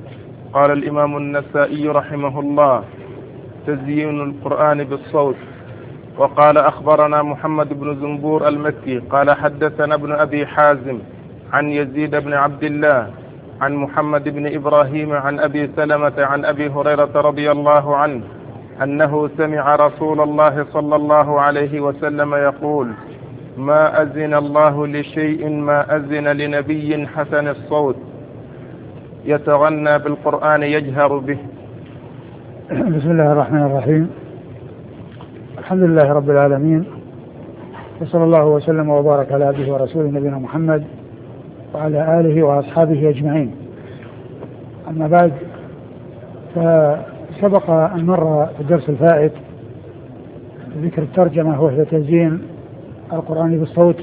قال الإمام النسائي رحمه الله: تزيين القرآن بالصوت. وقال: أخبرنا محمد بن زنبور المكي قال: حدثنا ابن أبي حازم عن يزيد بن عبد الله عن محمد بن إبراهيم عن أبي سلمة عن أبي هريرة رضي الله عنه أنه سمع رسول الله صلى الله عليه وسلم يقول: ما أذن الله لشيء ما أذن لنبي حسن الصوت يتغنى بالقرآن يجهر به. بسم الله الرحمن الرحيم. الحمد لله رب العالمين، وصلى الله وسلم وبارك على عبده ورسوله نبينا محمد وعلى آله وأصحابه أجمعين. أما بعد، فسبق أن مر في الدرس الفائت ذكر الترجمة وهي تزيين القرآن بالصوت،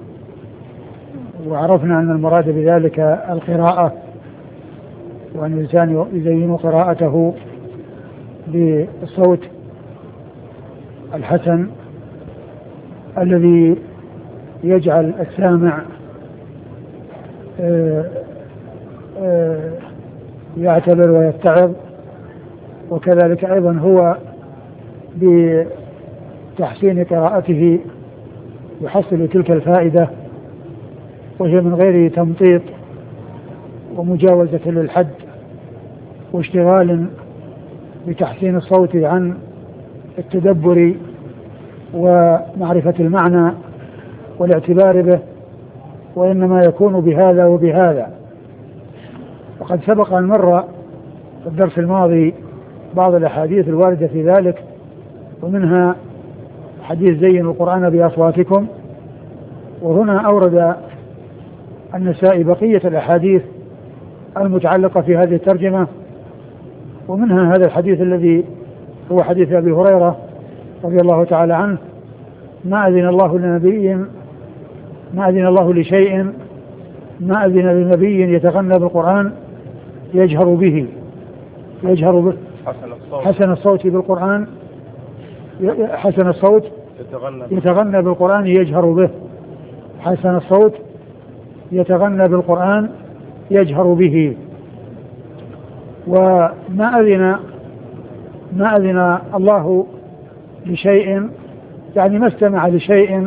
وعرفنا أن المراد بذلك القراءة، وأن الإنسان يزين قراءته بالصوت الحسن الذي يجعل السامع يعتبر ويتعظ، وكذلك أيضا هو بتحسين قراءته يحصل تلك الفائدة، وهي من غير تمطيط ومجاوزة للحد واشتغال بتحسين الصوت عن التدبر ومعرفة المعنى والاعتبار به، وإنما يكون بهذا وبهذا. وقد سبق أن مر في الدرس الماضي بعض الأحاديث الواردة في ذلك، ومنها حديث زينوا القرآن بأصواتكم. وهنا أورد النسائي بقية الأحاديث المتعلقة في هذه الترجمة، ومنها هذا الحديث الذي هو حديث أبي هريرة رضي الله تعالى عنه: ما أذن الله لنبي، ما أذن الله لشيء ما أذن لنبي يتغنى بالقرآن يجهر به حسن الصوت بالقرآن، حسن الصوت يتغنى بالقرآن يجهر به، حسن الصوت يتغنى بالقرآن يجهر به. وما أذن الله لشيء يعني ما استمع لشيء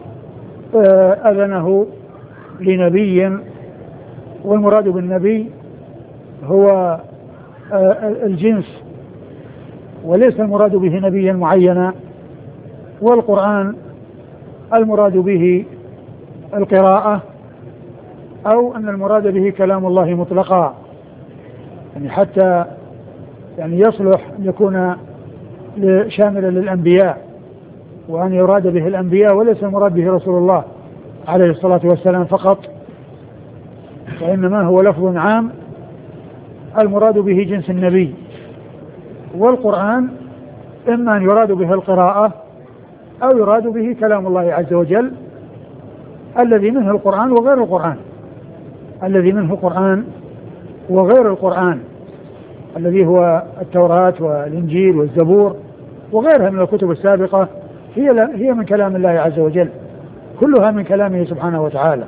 أذنه لنبي، والمراد بالنبي هو الجنس، وليس المراد به نبيا معينا. والقرآن المراد به القراءة، أو أن المراد به كلام الله مطلقا، يعني حتى يعني يصلح أن يكون شاملا للأنبياء، وأن يراد به الأنبياء وليس المراد به رسول الله عليه الصلاة والسلام فقط، وإنما هو لفظ عام المراد به جنس النبي. والقرآن إما أن يراد به القراءة أو يراد به كلام الله عز وجل الذي منه القرآن وغير القرآن، الذي منه القرآن وغير القرآن، الذي هو التوراة والإنجيل والزبور وغيرها من الكتب السابقة، هي من كلام الله عز وجل، كلها من كلامه سبحانه وتعالى.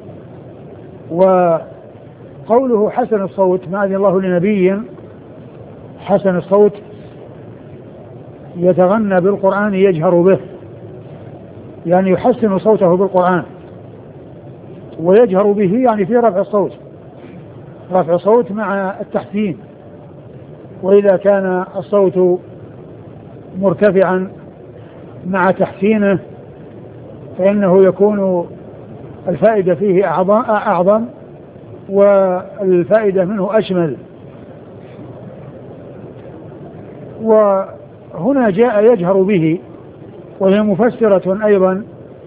وقوله حسن الصوت ما أذن الله لنبي حسن الصوت يتغنى بالقرآن يجهر به، يعني يحسن صوته بالقرآن، ويجهر به يعني في رفع الصوت، رفع صوت مع التحسين. وإذا كان الصوت مرتفعا مع تحسينه فإنه يكون الفائدة فيه أعظم والفائدة منه أشمل. وهنا جاء يجهر به، وهي مفسرة أيضا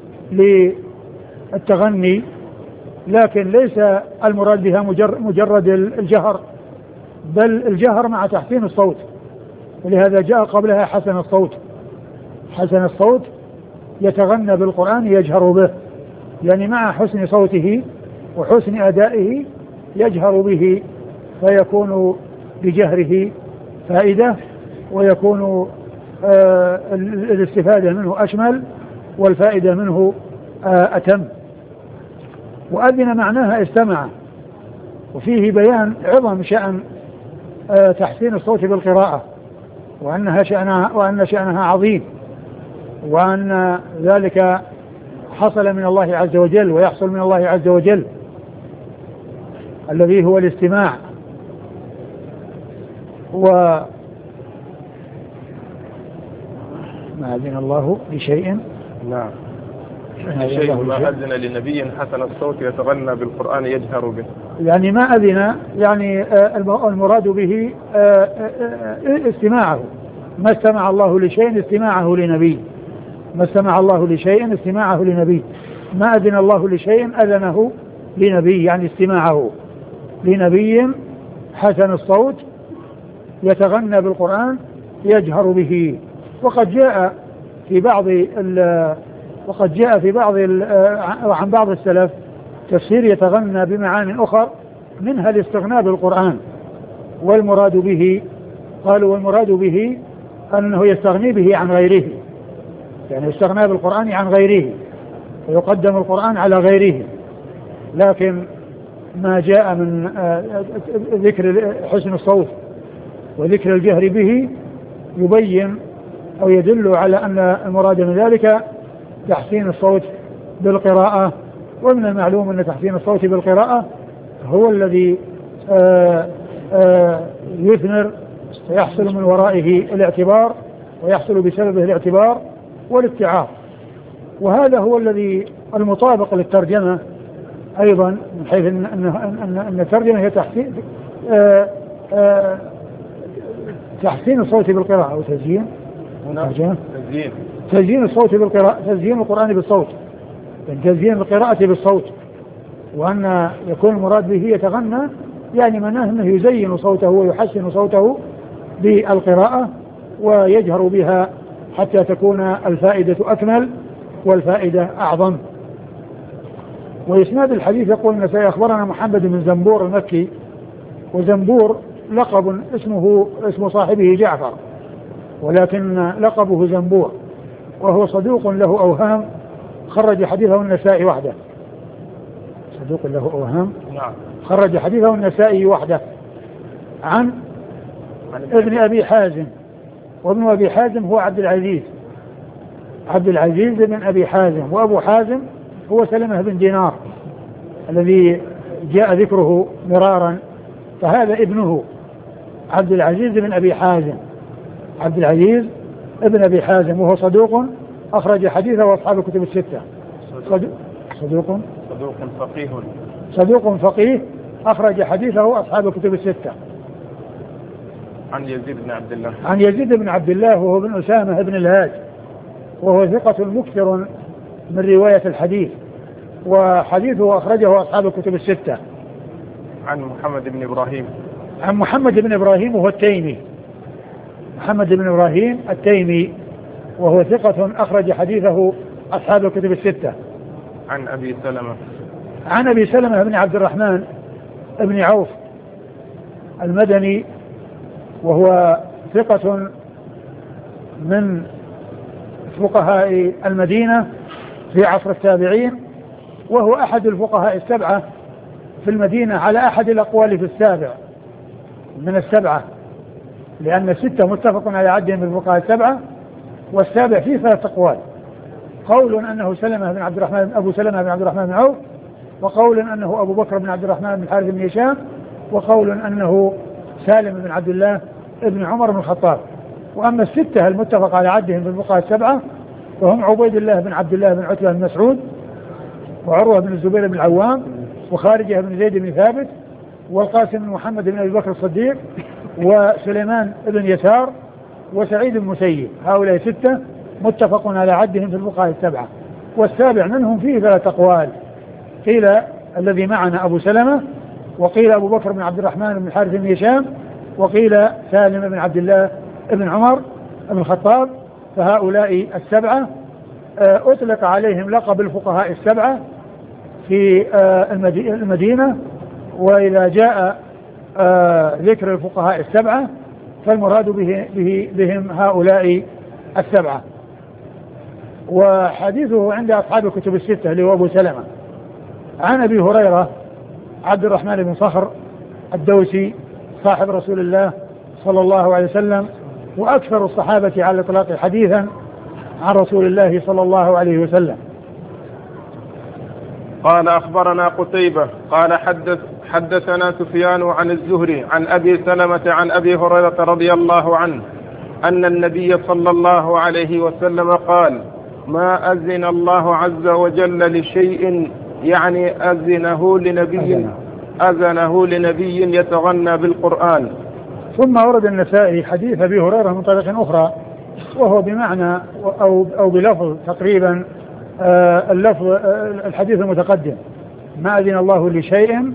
للتغني، لكن ليس المراد بها مجرد الجهر، بل الجهر مع تحسين الصوت، ولهذا جاء قبلها حسن الصوت. حسن الصوت يتغنى بالقرآن يجهر به، يعني مع حسن صوته وحسن أدائه يجهر به، فيكون بجهره فائدة، ويكون الاستفادة منه أشمل والفائدة منه أتم. وأذن معناها استمع، وفيه بيان عظم شأن تحسين الصوت بالقراءة، وأن شأنها عظيم، وأن ذلك حصل من الله عز وجل ويحصل من الله عز وجل الذي هو الاستماع. وما أذن الله لشيء، نعم، شيء ما أذن لنبي حسن الصوت يتغنى بالقرآن يجهر به، يعني ما أذن، يعني المراد به استماعه، ما استمع الله لشيء استماعه لنبي، ما استمع الله لشيء استماعه لنبي، ما أذن الله لشيء أذنه لنبي، يعني استماعه لنبي حسن الصوت يتغنى بالقرآن يجهر به. وقد جاء في بعض عن بعض السلف تفسير يتغنى بمعاني أخر منها الاستغناء بالقرآن، والمراد به قالوا والمراد به أنه يستغني به عن غيره، يعني يستغنى بالقرآن عن غيره ويقدم القرآن على غيره. لكن ما جاء من ذكر حسن الصوت وذكر الجهر به يبين أو يدل على أن المراد من ذلك تحسين الصوت بالقراءة. ومن المعلوم أن تحسين الصوت بالقراءة هو الذي يثمر ويحصل من ورائه الاعتبار، ويحصل بسببه الاعتبار والاتعاظ. وهذا هو الذي المطابق للترجمة أيضا، من حيث أن الترجمة هي تحسين الصوت بالقراءة أو تزيين الصوت بالقراءة، تزيين القرآن بالصوت، تزيين القراءة بالصوت، وأن يكون المراد به يتغنى، يعني معناه أنه يزين صوته ويحسن صوته بالقراءة ويجهر بها حتى تكون الفائدة أكمل والفائدة أعظم. وإسناد الحديث يقول أن سيخبرنا محمد بن زنبور المكي، وزنبور لقب اسم صاحبه جعفر، ولكن لقبه زنبور، وهو صدوق له أوهام، خرج حديثه النسائي وحده، صدوق له أوهام، خرج حديثه النسائي وحده عن ابن أبي حازم، وابن أبي حازم هو عبد العزيز بن أبي حازم، وأبو حازم هو سلمة بن دينار الذي جاء ذكره مرارا، فهذا ابنه عبد العزيز بن أبي حازم، عبد العزيز ابن أبي حازم، وهو صدوق أخرج حديثه وأصحاب الكتب الستة. صدوق فقيه أخرج حديثه أصحاب الكتب الستة. عن يزيد بن عبد الله وهو ابن أسامة بن الهاج، وهو ثقة مكثر من رواية الحديث، وحديثه أخرجه أصحاب الكتب الستة. عن محمد بن إبراهيم وهو التيمي، محمد بن إبراهيم التيمي، وهو ثقة أخرج حديثه أصحاب الكتب الستة. عن أبي سلمة بن عبد الرحمن بن عوف المدني، وهو ثقة من فقهاء المدينة في عصر التابعين، وهو أحد الفقهاء السبعة في المدينة على أحد الأقوال في السابع من السبعة، لأن الستة متفق على عدهم بالفقهاء السبعة، والسابع فيه 3 أقوال، قول أنه أبو سلمة بن عبد الرحمن بن عوف، وقول أنه أبو بكر بن عبد الرحمن بن الحارث بن هشام، وقول أنه سالم بن عبد الله ابن عمر بن الخطاب. وأما الستة المتفق على عدهم بالفقهاء السبعة وهم عبيد الله بن عبد الله بن عتبة بن مسعود، وعروة بن الزبير بن العوام، وخارجة بن زيد بن ثابت، والقاسم بن محمد بن أبي بكر الصديق، وسليمان بن يسار، وسعيد بن مسيب. هؤلاء 6 متفق على عدهم في الفقهاء السبعة، والسابع منهم فيه 3 أقوال، قيل الذي معنا أبو سلمة، وقيل أبو بكر بن عبد الرحمن بن الحارث بن هشام، وقيل سالم بن عبد الله بن عمر بن الخطاب. فهؤلاء 7 أطلق عليهم لقب الفقهاء السبعة في المدينة، وإذا جاء ذكر الفقهاء السبعة فالمراد بهم هؤلاء 7. وحديثه عند أصحاب الكتب الستة اللي هو أبو سلمة. عن أبي هريرة عبد الرحمن بن صخر الدوسي صاحب رسول الله صلى الله عليه وسلم، وأكثر الصحابة على الإطلاق حديثا عن رسول الله صلى الله عليه وسلم. قال أخبرنا قتيبة قال حدثنا سفيان عن الزهري عن أبي سلمة عن أبي هريرة رضي الله عنه أن النبي صلى الله عليه وسلم قال: ما أذن الله عز وجل لشيء، يعني أذنه لنبي يتغنى بالقرآن. ثم ورد النسائي حديث أبي هريرة من طريق أخرى، وهو بمعنى أو بلفظ تقريبا اللفظ الحديث المتقدم: ما أذن الله لشيء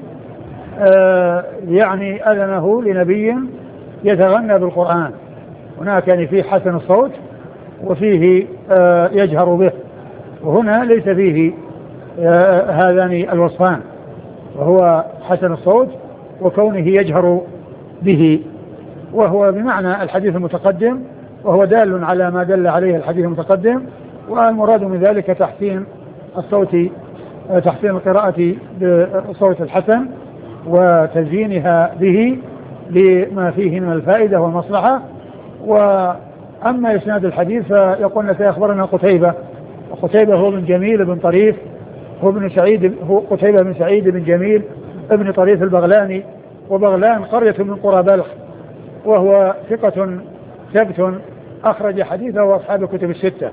يعني أذنه لنبي يتغنى بالقرآن. هناك يعني فيه حسن الصوت وفيه يجهر به، وهنا ليس فيه هذان الوصفان، وهو حسن الصوت وكونه يجهر به، وهو بمعنى الحديث المتقدم، وهو دال على ما دل عليه الحديث المتقدم. والمراد من ذلك تحسين الصوت، تحسين القراءة بالصوت الحسن وتزيينها به لما فيه من الفائدة والمصلحة. وأما إسناد الحديث فيقول لك أخبرنا قتيبة، وقتيبة هو بن جميل بن طريف، هو ابن سعيد، هو قتيبة بن سعيد بن جميل ابن طريف البغلاني، وبغلان قرية من قرى بلخ، وهو ثقة ثبت أخرج حديثه أصحاب الكتب الستة.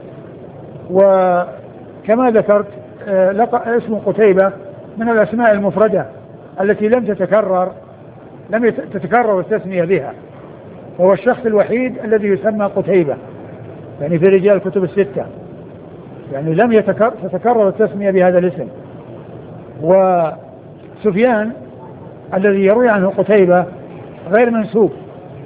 وكما ذكرت اسم قتيبة من الأسماء المفردة التي لم تتكرر التسمية بها، وهو الشخص الوحيد الذي يسمى قتيبة يعني في رجال الكتب الستة، يعني لم تتكرر التسمية بهذا الاسم. وسفيان الذي يروي عنه قتيبة غير منسوب،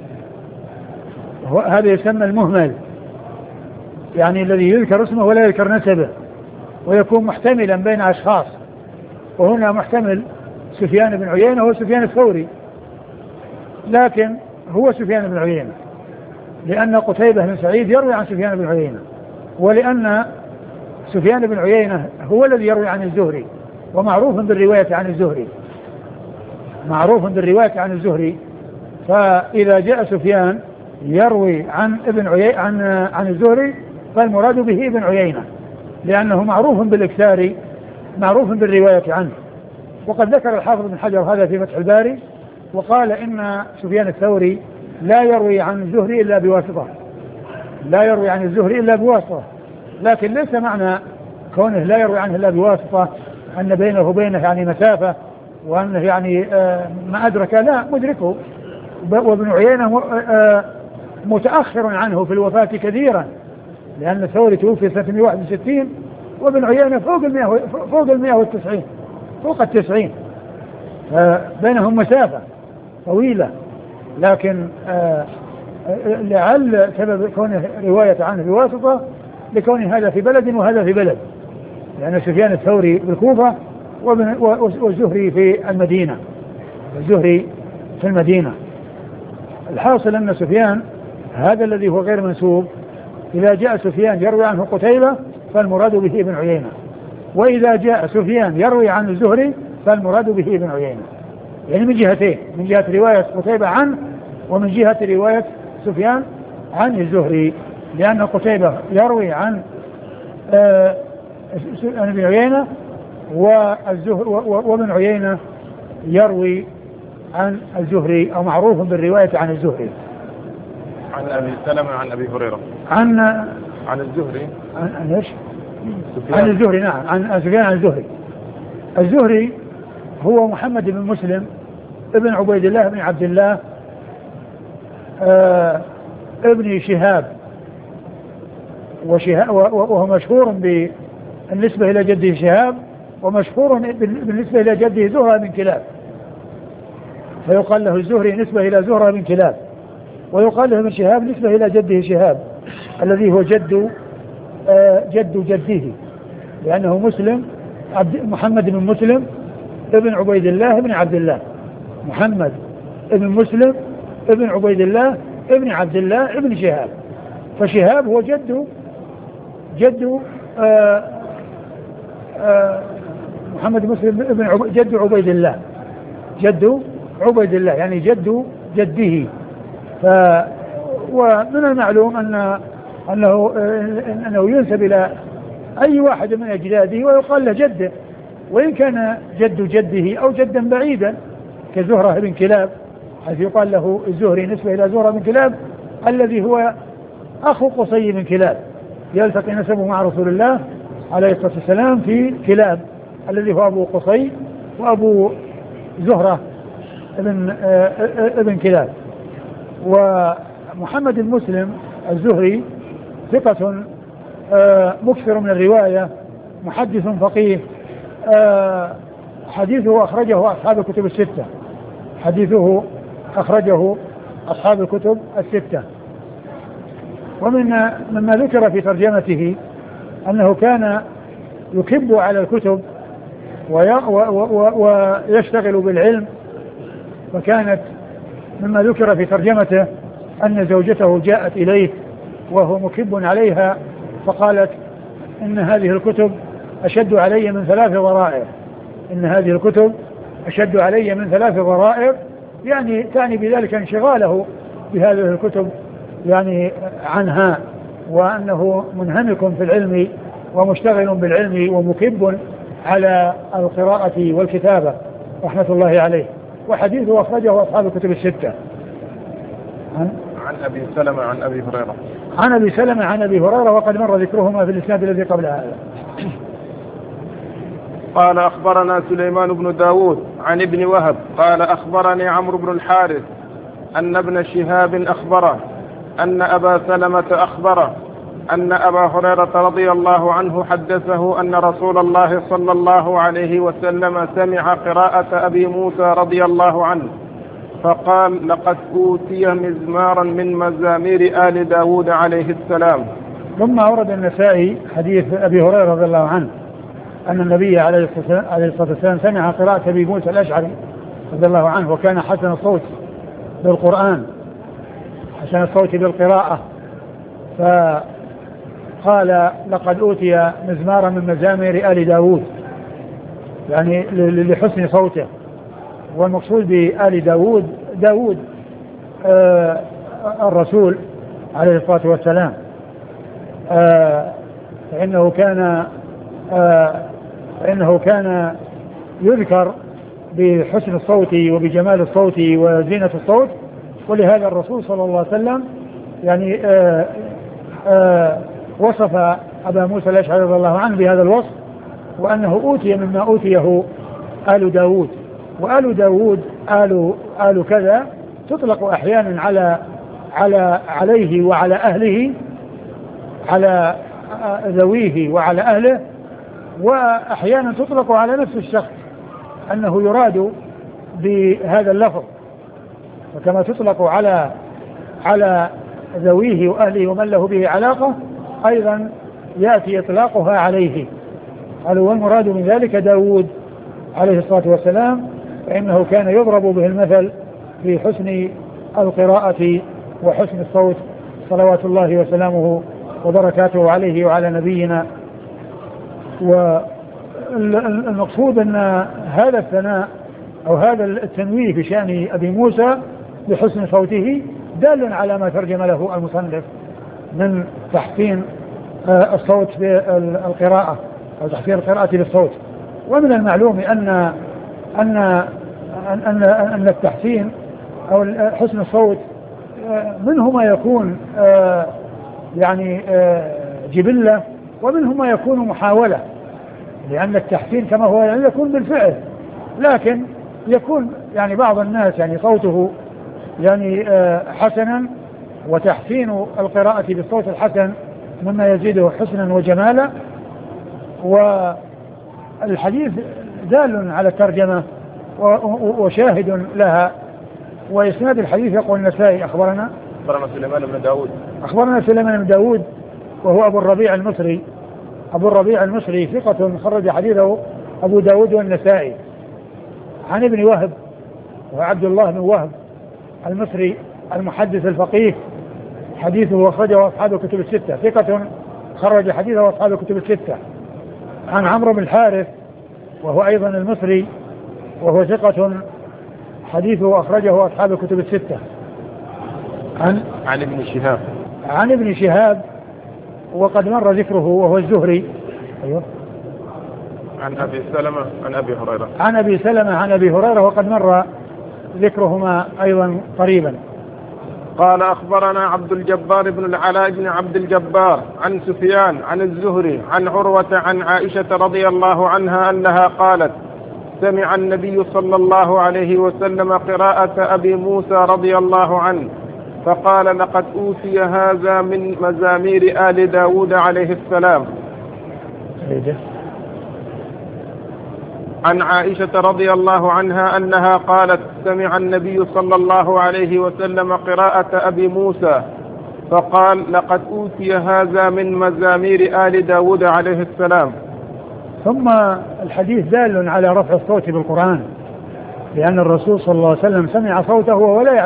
هذا يسمى المهمل، يعني الذي يذكر اسمه ولا يذكر نسبه، ويكون محتملا بين أشخاص، وهنا محتمل سفيان بن عيينة هو سفيان الثوري، لكن هو سفيان بن عيينة لأن قتيبة بن سعيد يروي عن سفيان بن عيينة، ولأن سفيان بن عيينة هو الذي يروي عن الزهري، ومعروف بالرواية عن الزهري، معروف بالرواية عن الزهري. فإذا جاء سفيان يروي عن ابن عيينة عن الزهري فالمراد به ابن عيينة، لأنه معروف بالإكثار، معروف بالرواية عنه. وقد ذكر الحافظ بن حجر هذا في فتح الباري، وقال إن سفيان الثوري لا يروي عن الزهري إلا بواسطة، لا يروي عن الزهري إلا بواسطة، لكن ليس معنى كونه لا يروي عنه إلا بواسطة أن بينه وبينه يعني مسافة، وأنه يعني ما أدرك، لا، مدركه. وابن عيينة متأخر عنه في الوفاة كثيرا، لأن الثوري توفي سنة 161 وابن عيينة فوق 190 فوق 90، بينهم مسافة طويلة. لكن لعل سبب كونه رواية عنه بواسطة لكون هذا في بلد وهذا في بلد، لأن سفيان الثوري بالكوفة والزهري في المدينة، الزهري في المدينة. الحاصل أن سفيان هذا الذي هو غير منسوب، إذا جاء سفيان يروي عنه قتيبة فالمراد به ابن عيينة، وإذا جاء سفيان يروي عن الزهري فالمراد به ابن عيينة، يعني من جهتين، من جهة رواية قتيبة عنه ومن جهة رواية سفيان عن الزهري، لأن قتيبة يروي عن ابن عيينة وابن عيينة يروي عن الزهري، أو معروف بالرواية عن الزهري. عن أبي سلمة عن أبي هريرة عن الزهري عن ايش؟ عن الزهري، نعم، عن سفيان عن الزهري. الزهري هو محمد بن مسلم ابن عبيد الله بن عبد الله ابن شهاب، وهو مشهور بالنسبة إلى جده شهاب، ومشهور بالنسبة إلى جده زهرة بن كلاب، فيقال له الزهري نسبة إلى زهرة بن كلاب، ويقال له ابن شهاب نسبة إلى جده شهاب الذي هو جد جده، لأنه مسلم محمد بن مسلم ابن عبيد الله ابن عبد الله، محمد ابن مسلم ابن عبيد الله ابن عبد الله ابن شهاب، فشهاب هو جد محمد مسلم ابن جد عبيد الله، جد عبيد الله يعني جد جده. ومن المعلوم أنه ينسب إلى أي واحد من أجداده ويقال له جده، وإن كان جد جده أو جدا بعيدا كزهرة بن كلاب، حيث يقال له الزهري نسبة إلى زهرة بن كلاب الذي هو أخو قصي بن كلاب، يلتقي نسبه مع رسول الله عليه الصلاة والسلام في كلاب الذي هو أبو قصي وأبو زهرة ابن كلاب. ومحمد المسلم الزهري ثقة مكثر من الرواية، محدث فقيه، حديثه أخرجه أصحاب الكتب الستة، حديثه أخرجه أصحاب الكتب الستة. مما ذكر في ترجمته أنه كان يكب على الكتب ويشتغل بالعلم، وكانت مما ذكر في ترجمته أن زوجته جاءت إليه وهو مكب عليها فقالت إن هذه الكتب أشد علي من 3 ضرائر، إن هذه الكتب أشد علي من 3 ضرائر، يعني تعني بذلك انشغاله بهذه الكتب يعني عنها، وأنه منهمك في العلم ومشتغل بالعلم ومكب على القراءة والكتابة رحمة الله عليه. وحديثه أخرجه أصحاب الكتب الستة. عن أبي سلمة عن أبي هريرة. عن أبي سلمة عن أبي هريرة، وقد مر ذكرهما في الإسناد الذي قبل هذا. قال أخبرنا سليمان بن داود عن ابن وهب قال أخبرني عمرو بن الحارث أن ابن شهاب أخبره أن أبا سلمة أخبره أن أبا هريرة رضي الله عنه حدثه أن رسول الله صلى الله عليه وسلم سمع قراءة أبي موسى رضي الله عنه فقال لقد أوتي مزمارا من مزامير آل داود عليه السلام. ثم أورد النسائي حديث أبي هريرة رضي الله عنه أن النبي عليه الصلاة والسلام سمع قراءة أبي موسى الأشعري رضي الله عنه، وكان حسن الصوت بالقرآن، حسن الصوت بالقراءة، فقال لقد أوتي مزمارا من مزامير آل داود، يعني لحسن صوته. والمقصود بآل داود الرسول عليه الصلاة والسلام، فإنه كان يذكر بحسن الصوت وبجمال الصوت وزينة الصوت، ولهذا الرسول صلى الله عليه وسلم يعني وصف أبا موسى الأشعري رضي الله عنه بهذا الوصف، وأنه أوتي مما أوتيه آل داود. وآل داود آل كذا تطلق أحيانا عليه وعلى أهله، على ذويه وعلى أهله، وأحيانا تطلق على نفس الشخص أنه يراد بهذا اللفظ، وكما تطلق على ذويه وأهله ومن له به علاقة أيضا يأتي إطلاقها عليه. قالوا والمراد من ذلك داود عليه الصلاة والسلام، فإنه كان يضرب به المثل في حسن القراءة وحسن الصوت صلوات الله وسلامه وبركاته عليه وعلى نبينا. والمقصود أن هذا الثناء أو هذا التنويه بشأن أبي موسى بحسن صوته دال على ما ترجم له المصنف من تحسين الصوت في القراءة أو تحسين القراءة بالصوت. ومن المعلوم أن التحسين أو حسن الصوت منه ما يكون يعني جبلة، ومنه ما يكون محاولة، لأن التحسين كما هو يعني يكون بالفعل، لكن يكون يعني بعض الناس يعني صوته يعني حسنا، وتحسين القراءة بالصوت الحسن مما يزيده حسنا وجمالا. والحديث دال على الترجمة وشاهد لها. وإسناد الحديث يقول النسائي أخبرنا سليمان بن داود، أخبرنا سليمان بن داود وهو أبو الربيع المصري، أبو الربيع المصري ثقة خرج حديثه أبو داود والنسائي. عن ابن وهب وعبد الله بن وهب المصري المحدث الفقيه، حديثه أخرجه أصحاب الكتب الستة، ثقة خرج حديثه أصحاب الكتب الستة. عن عمرو بن الحارث وهو أيضا المصري وهو ثقة حديثه أخرجه أصحاب الكتب الستة. عن ابن شهاب. عن ابن شهاب وقد مر ذكره وهو الزهري. أيوه. عن أبي سلمة عن أبي هريرة. عن أبي سلمة عن أبي هريرة وقد مر ذكرهما أيضا قريبا. قال أخبرنا عبد الجبار بن العلاء بن عبد الجبار عن سفيان عن الزهري عن عروة عن عائشة رضي الله عنها أنها قالت سمع النبي صلى الله عليه وسلم قراءة أبي موسى رضي الله عنه فقال لقد أوتي هذا من مزامير آل داود عليه السلام. عن عائشة رضي الله عنها أنها قالت سمع النبي صلى الله عليه وسلم قراءة أبي موسى فقال لقد أوتي هذا من مزامير آل داود عليه السلام. ثم الحديث دال على رفع الصوت بالقرآن، لأن الرسول صلى الله عليه وسلم سمع صوته وهو لا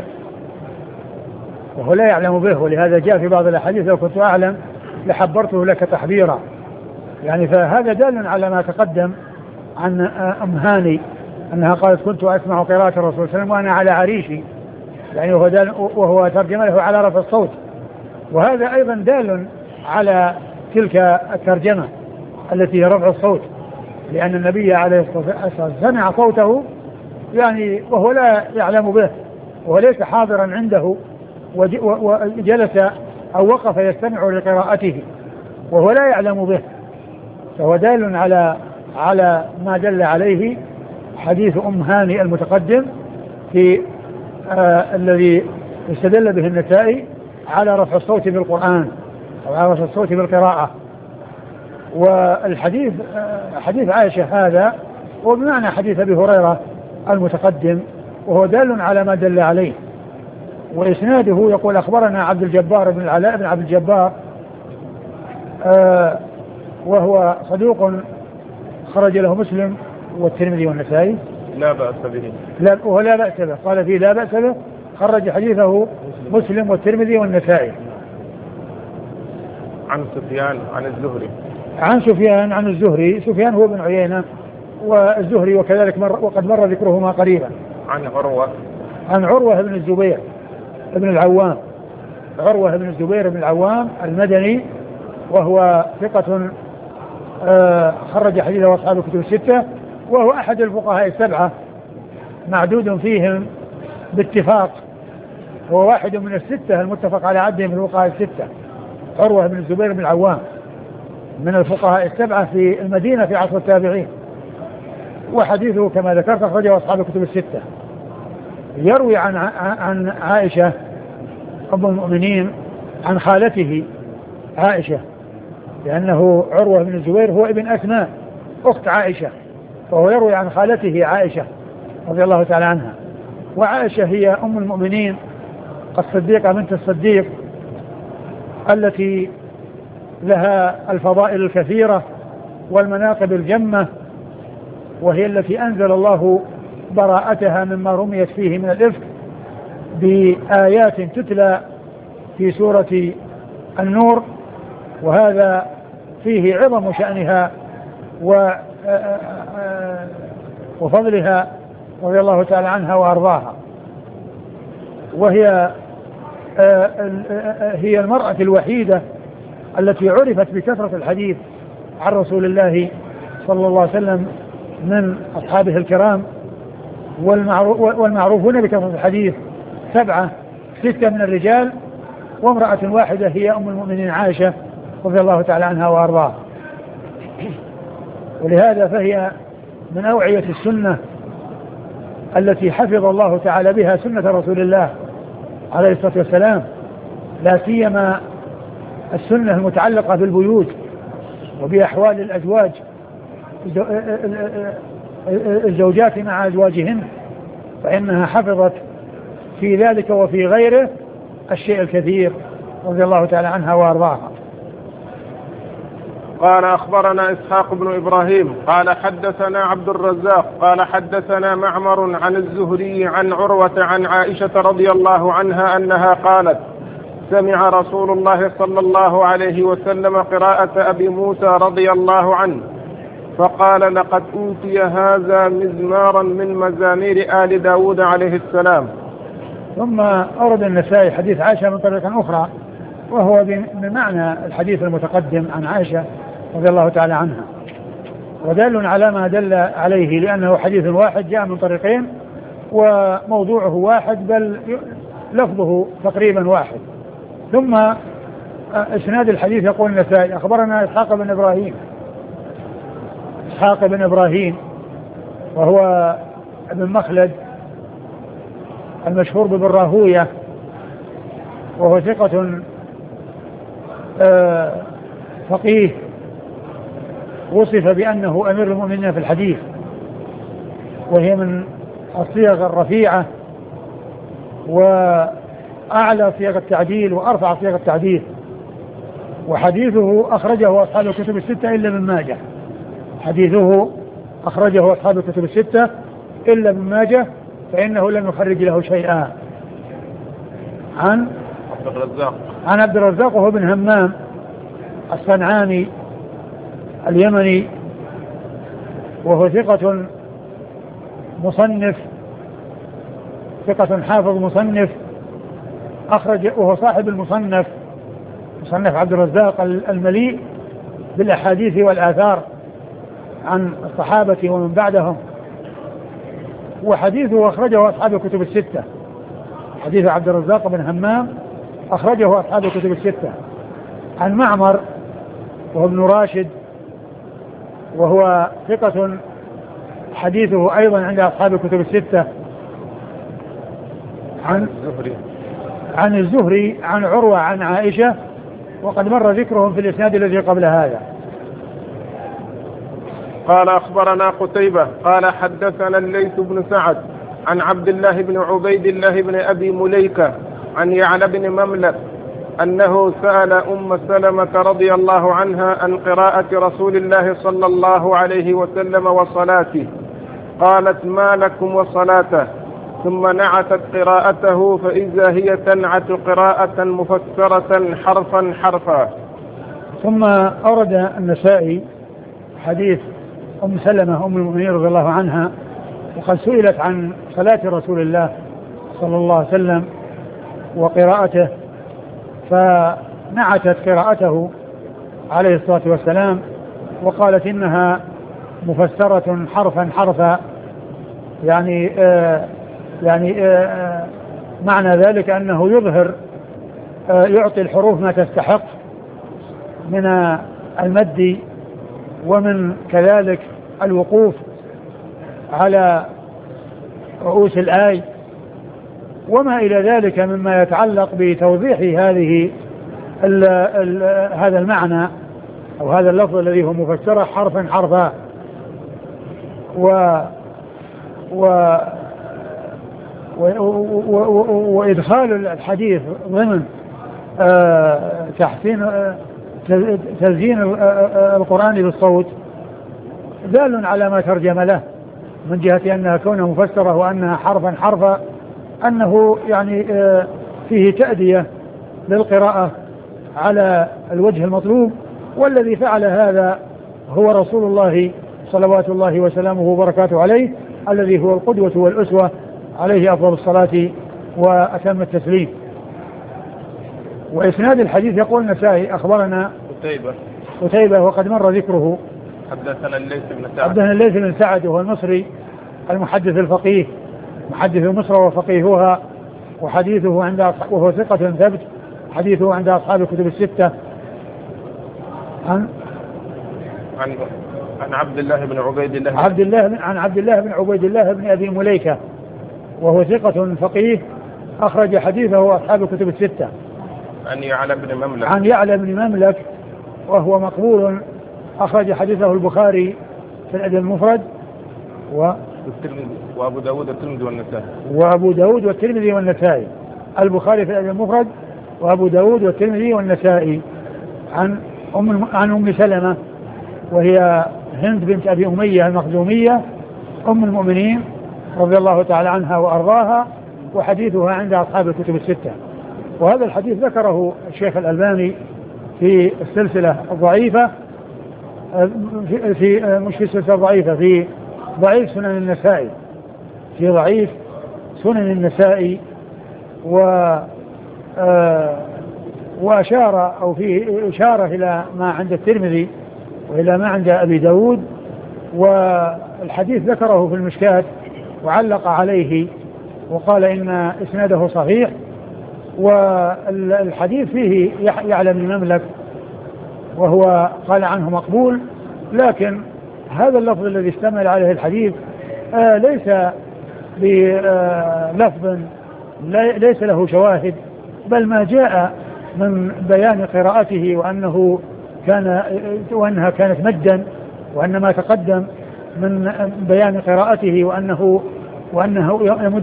يعلم به ولهذا جاء في بعض الأحاديث لو كنت أعلم لحبرته لك تحبيرا. يعني فهذا دال على ما تقدم عن أم هاني أنها قالت كنت أسمع قراءة الرسول صلى الله عليه وسلم وأنا على عريشي، يعني وهو ترجم له على رفع الصوت. وهذا أيضا دال على تلك الترجمة التي هي رفع الصوت، لأن النبي عليه الصلاة والسلام سمع صوته يعني وهو لا يعلم به وليس حاضرا عنده وجلس أو وقف يستمع لقراءته وهو لا يعلم به، فهو دال على ما دل عليه حديث أم هاني المتقدم في الذي استدل به النسائي على رفع الصوت بالقرآن أو على رفع الصوت بالقراءة. والحديث حديث عائشة هذا وبمعنى حديث أبي هريرة المتقدم وهو دال على ما دل عليه. وإسناده يقول أخبرنا عبد الجبار بن العلاء بن عبد الجبار وهو صدوق خرج له مسلم والترمذي والنسائي. لا بأس به. وهو لا بأس به، قال فيه لا بأس به، خرج حديثه مسلم والترمذي والنسائي. عن سفيان عن الزهري. عن سفيان عن الزهري، سفيان هو بن عيينة والزهري وكذلك وقد مر ذكرهما قريبا. عن عروة بن الزبير بن العوام، عروة بن الزبير بن العوام المدني وهو ثقة خرج حديثه أصحاب الكتب الستة، وهو أحد الفقهاء السبعة معدود فيهم باتفاق، هو واحد من الستة المتفق على عدهم من الفقهاء الستة. عروة بن الزبير بن العوام من الفقهاء السبعة في المدينة في عصر التابعين، وحديثه كما ذكرت أخرجه أصحاب الكتب الستة. يروي عن عائشة أم المؤمنين عن خالته عائشة، لأنه عروة بن الزبير هو ابن أسماء أخت عائشة، فهو يروي عن خالته عائشة رضي الله تعالى عنها. وعائشة هي أم المؤمنين الصديقة بنت الصديق التي لها الفضائل الكثيرة والمناقب الجمة، وهي التي أنزل الله براءتها مما رميت فيه من الإفك بآيات تتلى في سورة النور، وهذا فيه عظم شأنها وفضلها رضي الله تعالى عنها وأرضاها. وهي هي المرأة الوحيدة التي عرفت بكثرة الحديث عن رسول الله صلى الله عليه وسلم من أصحابه الكرام، والمعروفون بكثرة الحديث 7 6 من الرجال، وامرأة واحدة هي أم المؤمنين عائشة رضي الله تعالى عنها وأرضاها. ولهذا فهي من أوعية السنة التي حفظ الله تعالى بها سنة رسول الله عليه الصلاة والسلام، لا سيما السنة المتعلقة بالبيوت وبأحوال الأزواج الزوجات مع أزواجهن، فإنها حفظت في ذلك وفي غيره الشيء الكثير رضي الله تعالى عنها وأرضاها. قال أخبرنا إسحاق بن إبراهيم قال حدثنا عبد الرزاق قال حدثنا معمر عن الزهري عن عروة عن عائشة رضي الله عنها أنها قالت سمع رسول الله صلى الله عليه وسلم قراءة أبي موسى رضي الله عنه فقال لقد أوتي هذا مزمارا من مزامير آل داود عليه السلام. ثم أورد النسائي حديث عائشة من طريق أخرى وهو بمعنى الحديث المتقدم عن عائشة رضي الله تعالى عنها، ودل على ما دل عليه لأنه حديث واحد جاء من طريقين وموضوعه واحد بل لفظه تقريبا واحد. ثم اسناد الحديث يقول النسائي أخبرنا إسحاق بن إبراهيم وهو ابن مخلد المشهور بابن راهوية، وهو ثقة فقيه وصف بأنه أمير المؤمنين في الحديث، وهي من الصيغ الرفيعة وأعلى صيغ التعديل وأرفع صيغ التعديل، وحديثه أخرجه أصحاب الكتب الستة إلا ابن ماجه. حديثه أخرجه أصحاب الكتب الستة إلا ابن ماجه فإنه لم يخرج له شيئا. عن عبد الرزاق وهو بن همام الصنعاني اليمني، وهو ثقة مصنف، ثقة حافظ مصنف، أخرج وهو صاحب المصنف، مصنف عبد الرزاق المليء بالأحاديث والآثار عن الصحابة ومن بعدهم، وحديثه أخرجه أصحاب الكتب الستة. حديث عبد الرزاق بن همام أخرجه أصحاب الكتب الستة. عن معمر وهو ابن راشد وهو ثقة حديثه أيضا عند أصحاب الكتب الستة. عن الزهري عن عروة عن عائشة، وقد مر ذكرهم في الإسناد الذي قبل هذا. قال أخبرنا قتيبة قال حدثنا الليث بن سعد عن عبد الله بن عبيد الله بن أبي مليكة عن يعلى بن مملك أنه سأل أم سلمة رضي الله عنها عن قراءة رسول الله صلى الله عليه وسلم وصلاته، قالت ما لكم وصلاته، ثم نعتت قراءته فإذا هي تنعت قراءة مفسرة حرفا حرفا. ثم أورد النسائي حديث أم سلمة أم المؤمنين رضي الله عنها، وقد سئلت عن صلاة رسول الله صلى الله عليه وسلم وقراءته، فنعتت قراءته عليه الصلاة والسلام وقالت إنها مفسرة حرفا حرفا، يعني معنى ذلك أنه يظهر يعطي الحروف ما تستحق من المد ومن كذلك الوقوف على رؤوس الآي وما إلى ذلك مما يتعلق بتوضيح هذا المعنى أو هذا اللفظ الذي هو مفسرة حرفا حرفا. وإدخال الحديث ضمن تحسين تزيين القرآن بالصوت دال على ما ترجم له من جهة أنها كونها مفسرة وأنها حرفا حرفا، أنه يعني فيه تأدية للقراءة على الوجه المطلوب، والذي فعل هذا هو رسول الله صلوات الله وسلامه وبركاته عليه، الذي هو القدوة والأسوة عليه أفضل الصلاة وأتم التسليم. وإسناد الحديث يقول النسائي أخبرنا قتيبة وقد مر ذكره. حدثنا الليث بن سعد وهو المصري المحدث الفقيه، محدث مصر وفقيهها، وحديثه وهو ثقة ثبت، حديثه عند أصحاب الكتب الستة. عن عبد الله بن عبيد الله عن عبد الله بن عبيد الله بن أبي مليكة، وهو ثقة فقيه أخرج حديثه أصحاب الكتب الستة. عن يعلى بن مملك وهو مقبول، أخرج حديثه البخاري في الأدب المفرد وأبو داود والترمذي والنسائي. البخاري في الأدب المفرد وأبو داود والترمذي والنسائي. عن أم سلمة وهي هند بنت أبي أمية المخزومية أم المؤمنين رضي الله تعالى عنها وأرضاها، وحديثها عند أصحاب الكتب الستة. وهذا الحديث ذكره الشيخ الألباني في السلسلة الضعيفة مش في السلسلة الضعيفة، في ضعيف سنن النسائي، في ضعيف سنن النسائي. وأشار أو في إشارة إلى ما عند الترمذي وإلى ما عند أبي داود، والحديث ذكره في المشكاة وعلق عليه وقال إن إسناده صحيح. والحديث فيه يعلى بن مملك وهو قال عنه مقبول، لكن هذا اللفظ الذي اشتمل عليه الحديث ليس بلفظ ليس له شواهد، بل ما جاء من بيان قراءته وأنها كانت مدا، وأن ما تقدم من بيان قراءته وأنه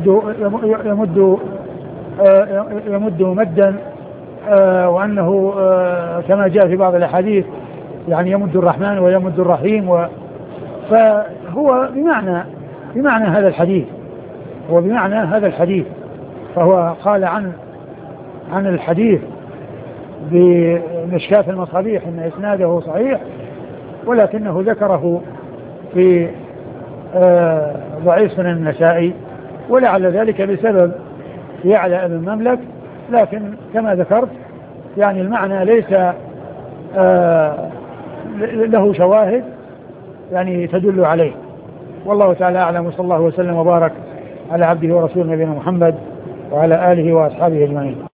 يمد مدا، وأنه كما جاء في بعض الأحاديث يعني يمد الرحمن ويمد الرحيم، فهو بمعنى هذا الحديث، فهو قال عن الحديث بمشكاة المصابيح إن إسناده صحيح، ولكنه ذكره في ضعيف سنن النسائي، ولعل ذلك بسبب يعلى ابن مملك، لكن كما ذكرت يعني المعنى ليس له شواهد يعني تدل عليه. والله تعالى أعلم، وصلى الله وسلم وبارك على عبده ورسوله نبينا محمد وعلى آله وأصحابه أجمعين.